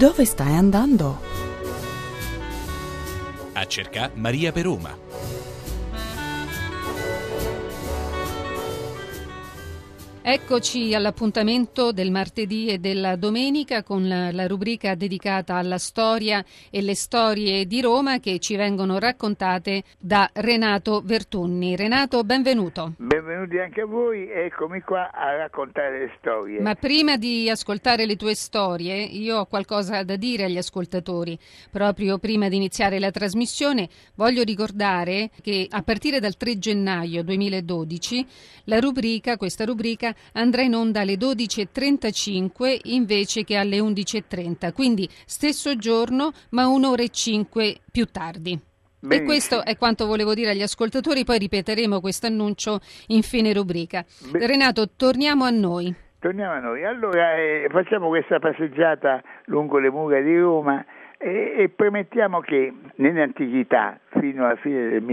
Dove stai andando? A cercare Maria per Roma. Eccoci all'appuntamento del martedì e della domenica con la rubrica dedicata alla storia e le storie di Roma che ci vengono raccontate da Renato Vertunni. Renato, benvenuto. Benvenuti anche a voi, eccomi qua a raccontare le storie. Ma prima di ascoltare le tue storie, io ho qualcosa da dire agli ascoltatori. Proprio prima di iniziare la trasmissione voglio ricordare che a partire dal 3 gennaio 2012 questa rubrica andrà in onda alle 12.35 invece che alle 11.30, quindi stesso giorno ma 1 ora e 5 più tardi. Benissimo. E questo è quanto volevo dire agli ascoltatori, poi ripeteremo questo annuncio in fine rubrica. Renato, torniamo a noi. Allora facciamo questa passeggiata lungo le mura di Roma e premettiamo che nell'antichità, fino alla fine del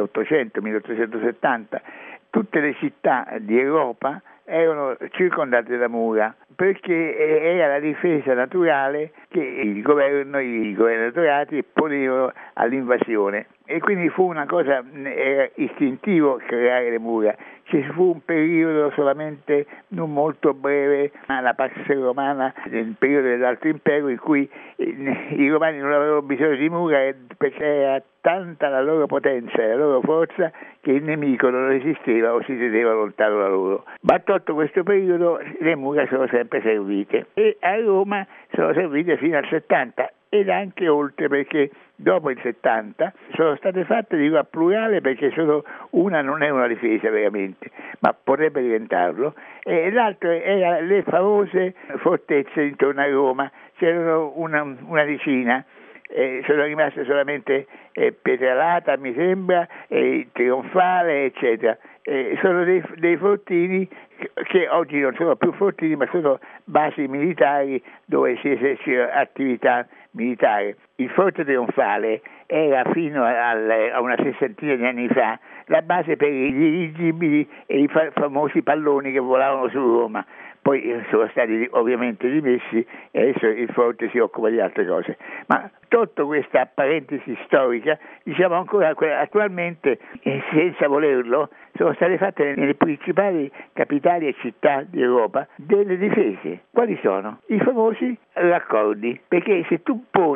1800-1870, tutte le città di Europa erano circondate da mura, perché era la difesa naturale che il governo, i governatorati ponevano all'invasione. E quindi fu una cosa, era istintivo creare le mura. Ci fu un periodo solamente non molto breve, la Pax Romana, nel periodo dell'Alto Impero, in cui i romani non avevano bisogno di mura perché era tanta la loro potenza e la loro forza che il nemico non resisteva o si teneva lontano da loro. Ma tolto questo periodo le mura sono sempre servite e a Roma sono servite fino al 70 ed anche oltre, perché dopo il 70 sono state fatte, dico a plurale perché solo una non è una difesa veramente, ma potrebbe diventarlo, e l'altro era le famose fortezze intorno a Roma, c'erano una decina. Sono rimaste solamente Pietralata, mi sembra, Trionfale, eccetera. Sono dei fortini che oggi non sono più fortini, ma sono basi militari dove si esercita attività militare. Il Forte Trionfale era fino a una sessantina di anni fa la base per i dirigibili e i famosi palloni che volavano su Roma. Poi sono stati ovviamente rimessi e adesso il forte si occupa di altre cose. Ma tolto questa parentesi storica, diciamo ancora attualmente, senza volerlo, sono state fatte nelle principali capitali e città d'Europa delle difese. Quali sono? I famosi raccordi. Perché se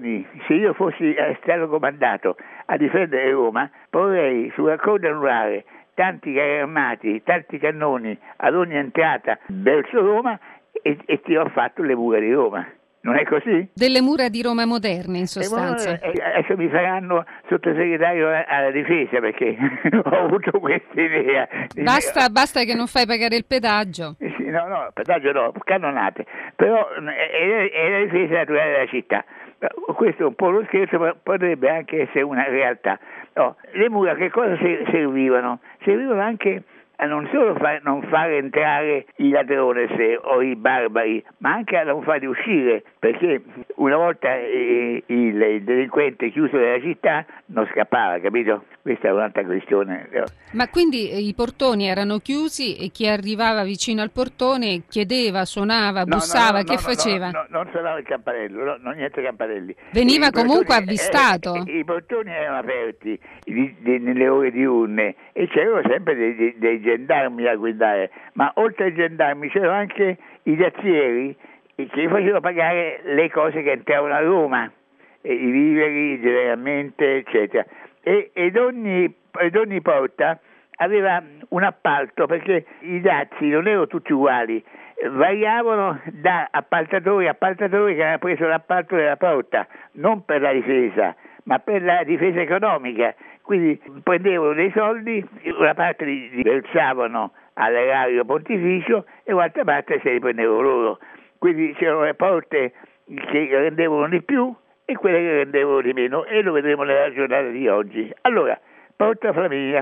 io fossi stato comandato a difendere Roma, porrei sul raccordo anulare tanti carri armati, tanti cannoni ad ogni entrata verso Roma e ti ho fatto le mura di Roma. Non è così? Delle mura di Roma moderne, in sostanza. Adesso mi faranno sottosegretario alla difesa perché ho avuto questa idea. Basta che non fai pagare il pedaggio. Sì, no, pedaggio no, cannonate. Però è la difesa naturale della città. Questo è un po' lo scherzo, ma potrebbe anche essere una realtà. No, le mura che cosa servivano? Servivano anche a non solo non far entrare i ladrones o i barbari, ma anche a non farli uscire, perché una volta il delinquente chiuso nella città non scappava, capito? Questa è un'altra questione. Ma quindi i portoni erano chiusi e chi arrivava vicino al portone chiedeva, suonava, bussava, che faceva? No, non suonava il campanello, niente campanelli. Veniva comunque avvistato. I portoni erano aperti nelle ore diurne e c'erano sempre dei gendarmi a guidare, ma oltre ai gendarmi c'erano anche i razzieri che facevano pagare le cose che entravano a Roma, i viveri generalmente, eccetera. Ed ogni porta aveva un appalto, perché i dazi non erano tutti uguali, variavano da appaltatori che avevano preso l'appalto della porta, non per la difesa, ma per la difesa economica. Quindi prendevano dei soldi, una parte li versavano all'erario pontificio e un'altra parte se li prendevano loro. Quindi c'erano le porte che rendevano di più e quelle che rendevano di meno, e lo vedremo nella giornata di oggi. Allora, Porta Flaminia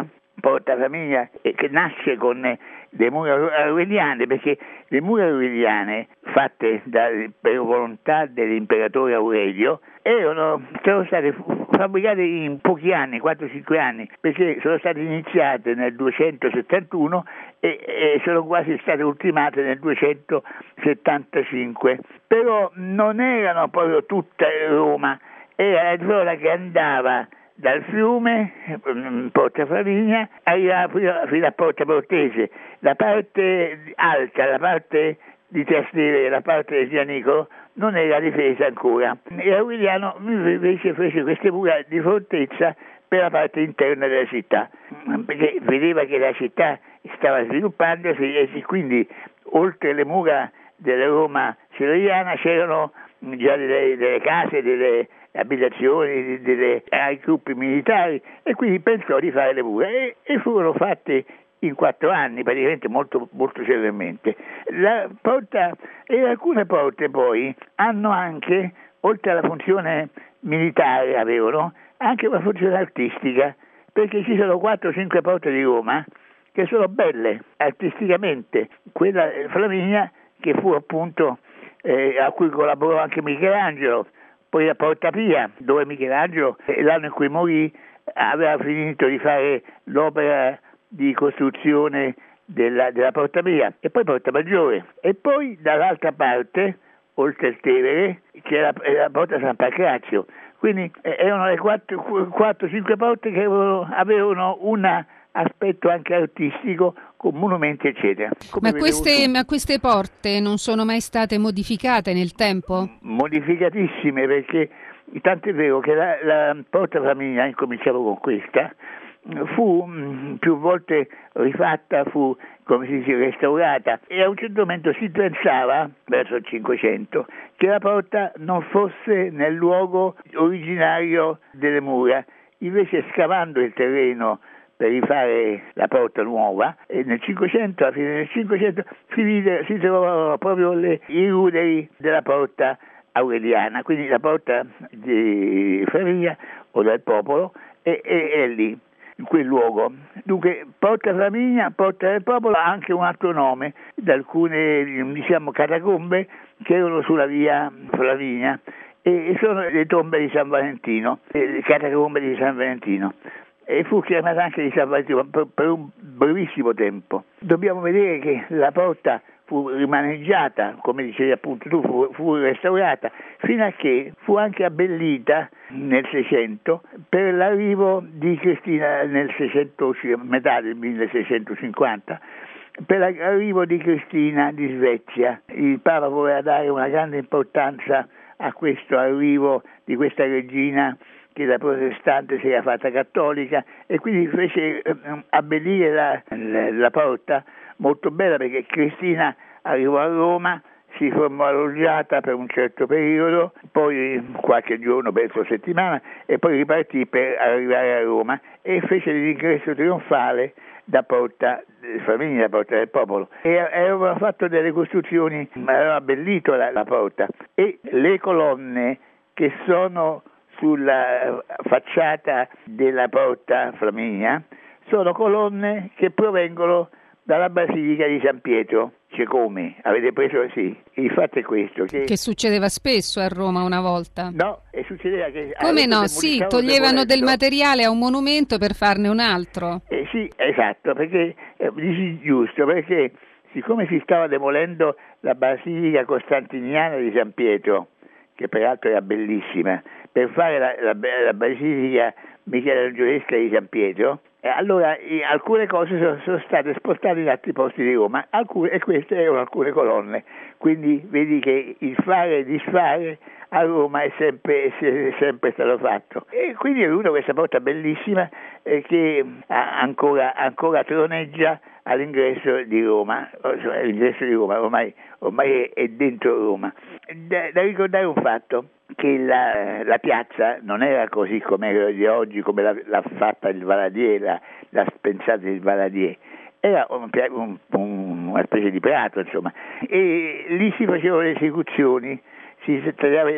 che nasce con le mura aureliane, perché le mura aureliane fatte per volontà dell'imperatore Aurelio sono state fabbricate in pochi anni, 4-5 anni, perché sono state iniziate nel 271 e sono quasi state ultimate nel 275. Però non erano proprio tutta Roma, era la zona che andava dal fiume, Porta Flaminia, arrivava fino a Porta Portese. La parte alta, la parte di Trastevere, la parte di Gianicolo, non era difesa ancora. E Aureliano invece fece queste mura di fortezza per la parte interna della città, perché vedeva che la città stava sviluppandosi e quindi oltre le mura della Roma severiana c'erano già delle case, delle abitazioni, dei gruppi militari, e quindi pensò di fare le mura e furono fatte in 4 anni, praticamente molto, molto celermente. La porta e alcune porte poi hanno anche, oltre alla funzione militare, avevano anche una funzione artistica, perché ci sono 4-5 porte di Roma che sono belle artisticamente. Quella Flaminia, che fu appunto a cui collaborò anche Michelangelo, poi la Porta Pia, dove Michelangelo, l'anno in cui morì, aveva finito di fare l'opera di costruzione della Porta Pia, e poi Porta Maggiore, e poi dall'altra parte, oltre il Tevere, c'era la Porta San Pancrazio. Quindi erano le 4-5 porte che avevano un aspetto anche artistico, con monumenti eccetera. Ma queste porte non sono mai state modificate nel tempo? Modificatissime, perché tanto è vero che la Porta Flaminia, incominciavo con questa, fu più volte rifatta, fu, come si dice, restaurata, e a un certo momento si pensava, verso il 500, che la porta non fosse nel luogo originario delle mura. Invece, scavando il terreno per rifare la porta nuova, e nel 500, alla fine del 500, si trovavano proprio i ruderi della porta aureliana, quindi la porta di Flaminia o del Popolo è lì, in quel luogo. Dunque Porta Flaminia, Porta del Popolo, ha anche un altro nome, da alcune, diciamo, catacombe che erano sulla via Flaminia, e sono le tombe di San Valentino, le catacombe di San Valentino, e fu chiamata anche di San Valentino per un brevissimo tempo. Dobbiamo vedere che la porta fu rimaneggiata, come dicevi appunto tu, fu restaurata, fino a che fu anche abbellita nel 600 per l'arrivo di Cristina, nel 600, metà del 1650, per l'arrivo di Cristina di Svezia. Il Papa voleva dare una grande importanza a questo arrivo di questa regina che da protestante si era fatta cattolica, e quindi fece abbellire la porta, molto bella, perché Cristina arrivò a Roma, si formò alloggiata per un certo periodo, poi qualche giorno, penso settimana, e poi ripartì per arrivare a Roma e fece l'ingresso trionfale da Porta Flaminia, da Porta del Popolo, e avevano fatto delle costruzioni, avevano abbellito la porta, e le colonne che sono sulla facciata della Porta Flaminia sono colonne che provengono dalla Basilica di San Pietro. Cioè, come? Avete preso? Sì. Il fatto è questo. Che succedeva spesso a Roma una volta. No, e succedeva che... Come no? Sì, toglievano del materiale a un monumento per farne un altro. Sì, esatto, perché dici giusto, perché siccome si stava demolendo la Basilica Costantiniana di San Pietro, che peraltro era bellissima, per fare la Basilica Michelangiolesca di San Pietro, allora alcune cose sono state spostate in altri posti di Roma, e queste erano alcune colonne. Quindi vedi che il fare e disfare a Roma è sempre stato fatto. E quindi è venuta questa porta bellissima che ancora troneggia all'ingresso di Roma. L'ingresso di Roma ormai è dentro Roma. Da ricordare un fatto, che la piazza non era così come era di oggi, come l'ha fatta il Valadier, l'ha spensata il Valadier. Era una specie di prato, insomma, e lì si facevano le esecuzioni, si tagliava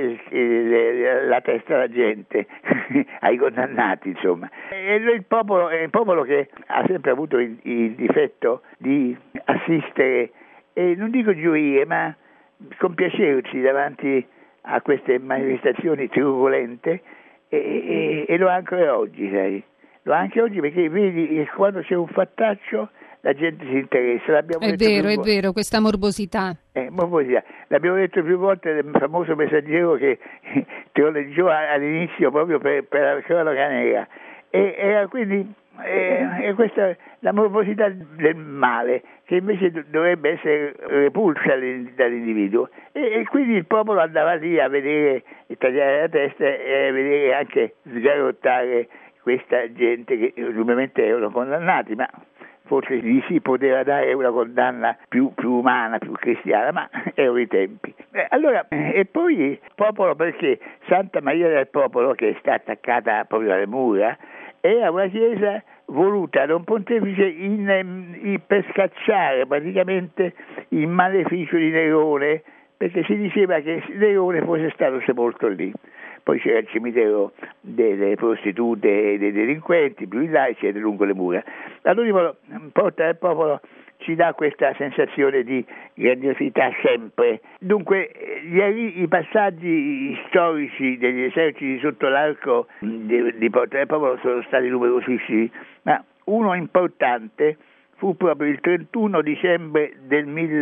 la testa alla gente, ai condannati, insomma. E il popolo che ha sempre avuto il difetto di assistere, e non dico gioire, ma compiacersi davanti a queste manifestazioni truculente, e lo ha ancora oggi, sai? Lo ha anche oggi perché vedi che quando c'è un fattaccio la gente si interessa. È vero, questa morbosità. Morbosità. L'abbiamo detto più volte del famoso Messaggero che teoleggiò all'inizio proprio per la cronaca nera. E quindi questa la morbosità del male, che invece dovrebbe essere repulsa dall'individuo. E quindi il popolo andava lì a vedere, tagliare la testa e a vedere anche sgarottare questa gente che ovviamente erano condannati, ma forse gli si poteva dare una condanna più umana, più cristiana, ma erano i tempi. E poi il popolo, perché Santa Maria del Popolo, che sta attaccata proprio alle mura, era una chiesa voluta da un pontefice per scacciare praticamente il maleficio di Nerone, perché si diceva che Nerone fosse stato sepolto lì. Poi c'era il cimitero delle prostitute e dei delinquenti, più in là, eccetera, lungo le mura. Allora, Porta del Popolo ci dà questa sensazione di grandiosità sempre. Dunque, i passaggi storici degli eserciti sotto l'arco di Porta del Popolo sono stati numerosissimi, ma uno importante fu proprio il 31 dicembre del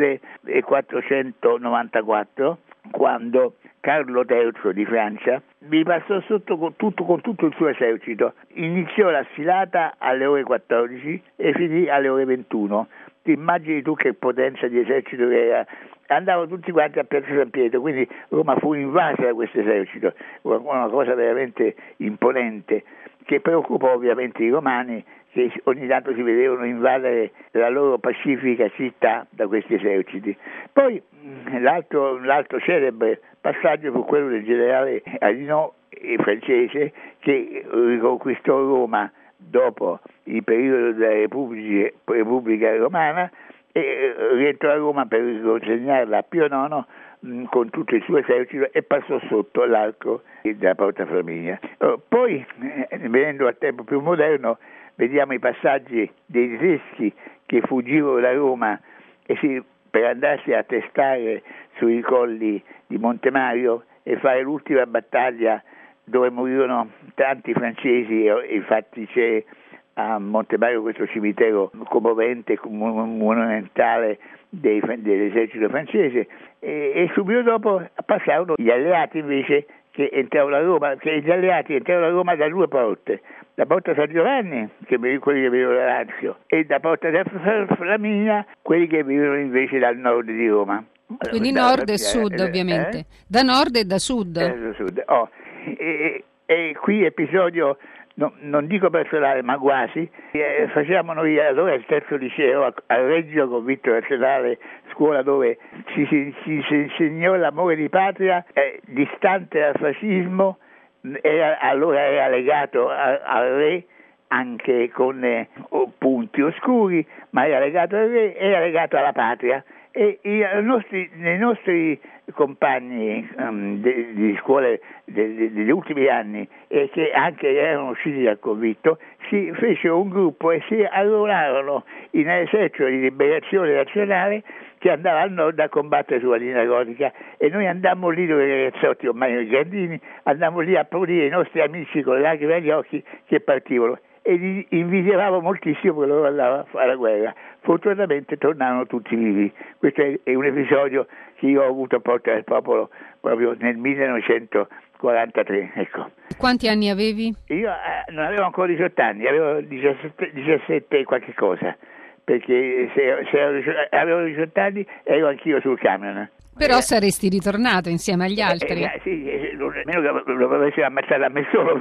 1494, quando Carlo III di Francia vi passò sotto con tutto il suo esercito. Iniziò la sfilata alle ore 14 e finì alle ore 21. Ti immagini tu che potenza di esercito che era? Andavano tutti quanti a Piazza San Pietro, quindi Roma fu invasa da questo esercito, una cosa veramente imponente, che preoccupò ovviamente i romani, che ogni tanto si vedevano invadere la loro pacifica città da questi eserciti. Poi l'altro celebre passaggio fu quello del generale Arinò, francese, che riconquistò Roma dopo il periodo della Repubblica Romana e rientrò a Roma per riconsegnarla a Pio IX con tutto il suo esercito e passò sotto l'arco della Porta Flaminia. Poi, venendo al tempo più moderno, vediamo i passaggi dei tedeschi che fuggirono da Roma per andarsi a testare sui colli di Montemario e fare l'ultima battaglia dove morirono tanti francesi. Infatti c'è a Montemario questo cimitero commovente, monumentale dell'esercito francese, e subito dopo passarono gli alleati invece che entravano a Roma, che gli alleati entravano a Roma da due porte, da Porta San Giovanni, quelli che vivevano da Lazio, e da Porta Flaminia, quelli che vivevano invece dal nord di Roma. Quindi nord e sud, ovviamente. Da nord e da sud. E qui episodio, non dico personale, ma quasi, facciamo noi allora il terzo liceo a Reggio con Vittorio Nazionale, scuola dove si insegnò l'amore di patria, distante dal fascismo, allora era legato al re, anche con punti oscuri, ma era legato al re, era legato alla patria. E i nostri compagni di scuole degli ultimi anni, e che anche erano usciti dal convitto, si fecero un gruppo e si arruolarono in esercito di liberazione nazionale che andava al nord a combattere sulla linea gotica, e noi andammo lì dove i ragazzotti, ormai grandini, andammo lì a applaudire i nostri amici con le lacrime agli occhi che partivano, e li invidiavamo moltissimo perché loro andavano a fare la guerra. Fortunatamente tornarono tutti vivi. Questo è un episodio che io ho avuto a Porta del Popolo proprio nel 1943. Ecco. Quanti anni avevi? Io non avevo ancora 18 anni, avevo 17 e qualche cosa, perché se avevo 18 anni ero anch'io sul camion. Però saresti ritornato insieme agli altri. Sì, almeno che lo avessero ammazzato a me solo.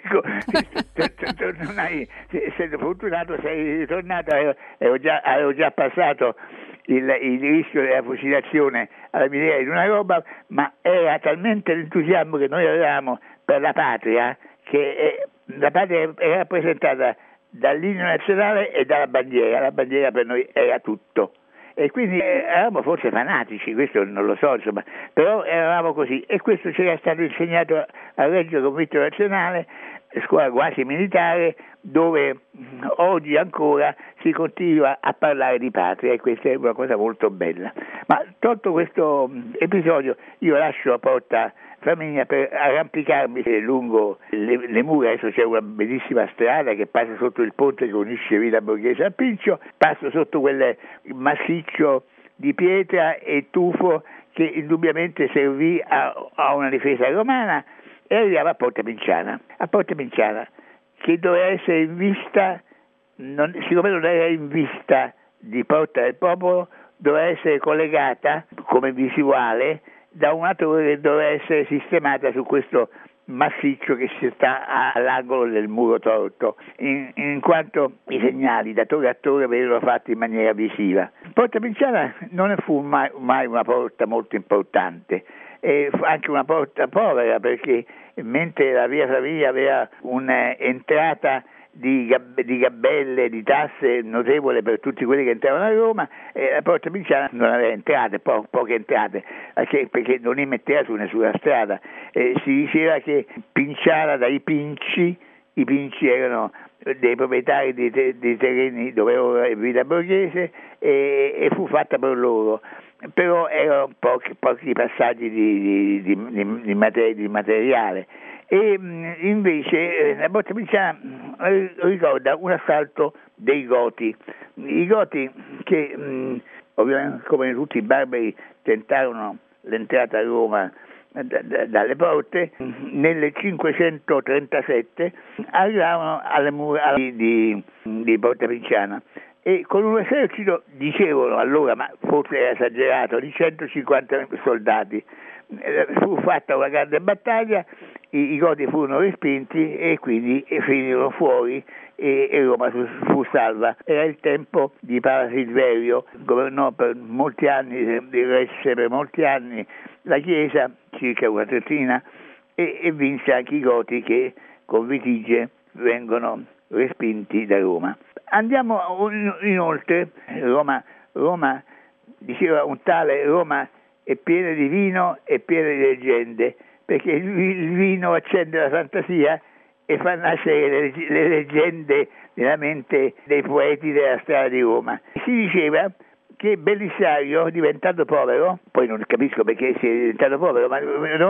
Non hai, essendo fortunato, sei ritornato, avevo già passato il rischio della fucilazione alla miniera di una roba, ma era talmente l'entusiasmo che noi avevamo per la patria, che la patria era rappresentata dall'inno nazionale e dalla bandiera. La bandiera per noi era tutto. E quindi eravamo forse fanatici, questo non lo so, insomma, però eravamo così, e questo ci era stato insegnato a Reggio con Vittorio Nazionale, scuola quasi militare, dove oggi ancora si continua a parlare di patria, e questa è una cosa molto bella. Ma tolto questo episodio, io lascio la Porta Flaminia per arrampicarmi lungo le mura. Adesso c'è una bellissima strada che passa sotto il ponte che unisce Villa Borghese al Pincio, passo sotto quel massiccio di pietra e tufo che indubbiamente servì a una difesa romana, e arriviamo a Porta Pinciana. A Porta Pinciana, che doveva essere in vista, siccome non era in vista di Porta del Popolo, doveva essere collegata come visuale da una torre che doveva essere sistemata su questo massiccio che si sta all'angolo del muro torto, in quanto i segnali da torre a torre vennero fatti in maniera visiva. Porta Pinciana non fu mai una porta molto importante, fu anche una porta povera, perché mentre la via Flaminia aveva un'entrata di gabelle, di tasse notevole per tutti quelli che entravano a Roma, la Porta Pinciana non aveva entrate, poche entrate, perché non immetteva su nessuna strada. Si diceva che Pinciana dai Pinci, i Pinci erano dei proprietari di terreni dove ora è Villa Borghese, e fu fatta per loro. Però erano pochi passaggi di materiale. E invece la Porta Pinciana ricorda un assalto dei Goti. I Goti che ovviamente, come tutti i barbari, tentarono l'entrata a Roma dalle porte, nel 537 arrivarono alle mura di Porta Pinciana, e con un esercito, dicevano allora, ma forse era esagerato, di 150 soldati. Fu fatta una grande battaglia, i Goti furono respinti e quindi finirono fuori, e Roma fu salva. Era il tempo di Parasilverio, governò per molti anni, diresse per molti anni la Chiesa, circa una trentina, e vinse anche i Goti, che con Vitige vengono respinti da Roma. Andiamo inoltre, Roma diceva un tale, Roma è piena di vino e piena di leggende, perché il vino accende la fantasia e fa nascere le leggende nella mente dei poeti della strada di Roma. Si diceva che Belisario, diventato povero, poi non capisco perché sia diventato povero, ma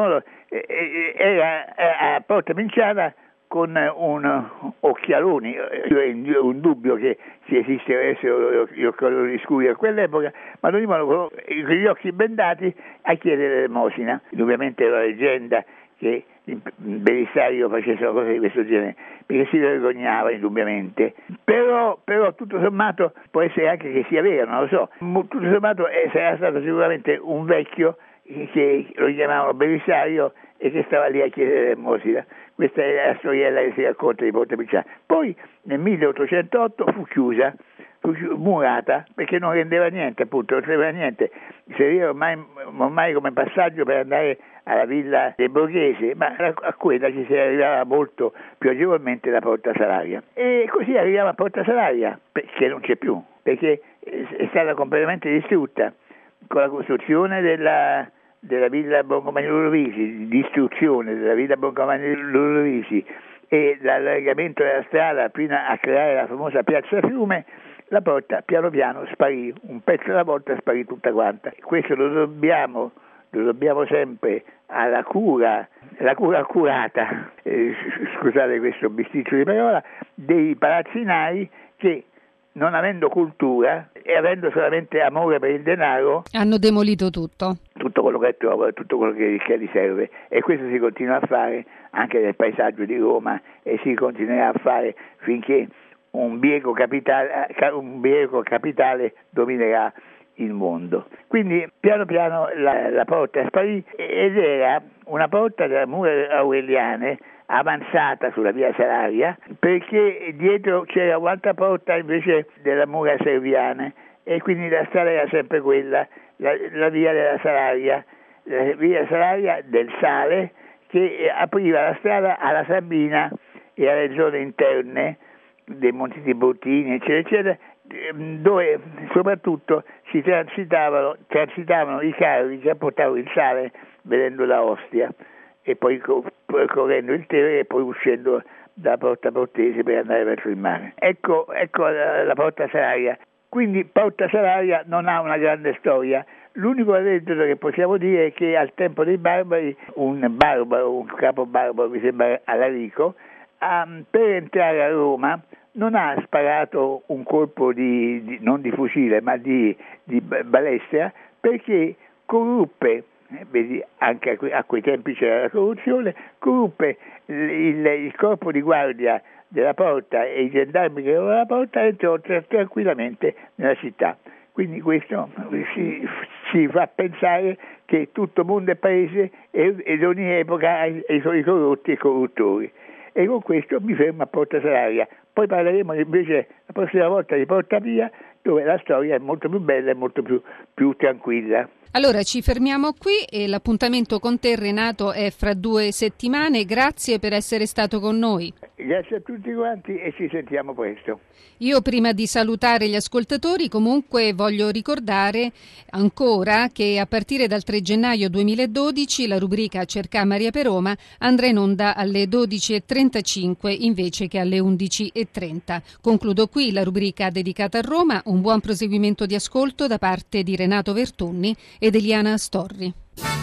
era a Porta Pinciana con un occhialoni, un dubbio che si esistessero gli occhialoni scuri a quell'epoca, ma lo dicono con gli occhi bendati a chiedere l'elemosina. Indubbiamente era la leggenda che Belisario facesse una cosa di questo genere, perché si vergognava indubbiamente. Però tutto sommato può essere anche che sia vero, non lo so. Tutto sommato sarà stato sicuramente un vecchio che lo chiamavano Belisario e che stava lì a chiedere l'elemosina. Questa è la storiella che si racconta di Porta Pinciana. Poi nel 1808 fu chiusa, murata, perché non rendeva niente, appunto, non serviva niente. Serviva ormai come passaggio per andare alla Villa dei Borghesi, ma a quella ci si arrivava molto più agevolmente da Porta Salaria. E così arriviamo a Porta Salaria, che non c'è più, perché è stata completamente distrutta con la costruzione della Villa Boncompagni Lovisi, distruzione della Villa Boncompagni Lovisi e l'allargamento della strada fino a creare la famosa Piazza Fiume. La porta piano piano sparì, un pezzo alla volta sparì tutta quanta. Questo lo dobbiamo sempre alla cura, la cura accurata, scusate questo bisticcio di parola, dei palazzinai che, non avendo cultura e avendo solamente amore per il denaro, hanno demolito tutto quello che trovano, tutto quello che gli serve, e questo si continua a fare anche nel paesaggio di Roma, e si continuerà a fare finché un bieco capitale dominerà il mondo. Quindi piano piano la porta sparì, ed era una porta della mura aureliane avanzata sulla via Salaria, perché dietro c'era un'altra porta invece della mura serviane, e quindi la strada era sempre quella, la via della Salaria, la via Salaria del Sale, che apriva la strada alla Sabina e alle zone interne dei Monti Tiburtini, eccetera, eccetera, dove soprattutto si transitavano i carri che portavano il sale venendo da Ostia, e poi correndo il Tevere e poi uscendo da Porta Portese per andare verso il mare. Ecco la Porta Salaria. Quindi Porta Salaria non ha una grande storia. L'unico aneddoto che possiamo dire è che al tempo dei barbari un capo barbaro, mi sembra Alarico, per entrare a Roma non ha sparato un colpo non di fucile ma di balestra, perché corruppe, vedi, anche a quei tempi c'era la corruzione, corruppe il corpo di guardia della porta e i gendarmi che erano alla porta, entrò tranquillamente nella città. Quindi questo ci fa pensare che tutto mondo è paese ed ogni epoca ha i suoi corrotti e corruttori. E con questo mi fermo a Porta Salaria. Poi parleremo invece la prossima volta di Porta Pia, dove la storia è molto più bella e molto più tranquilla. Allora ci fermiamo qui e l'appuntamento con te, Renato, è fra 2 settimane. Grazie per essere stato con noi. Grazie a tutti quanti e ci sentiamo presto. Io prima di salutare gli ascoltatori comunque voglio ricordare ancora che a partire dal 3 gennaio 2012 la rubrica Cercà Maria per Roma andrà in onda alle 12.35 invece che alle 11.30. Concludo qui la rubrica dedicata a Roma. Un buon proseguimento di ascolto da parte di Renato Vertunni ed Eliana Storri.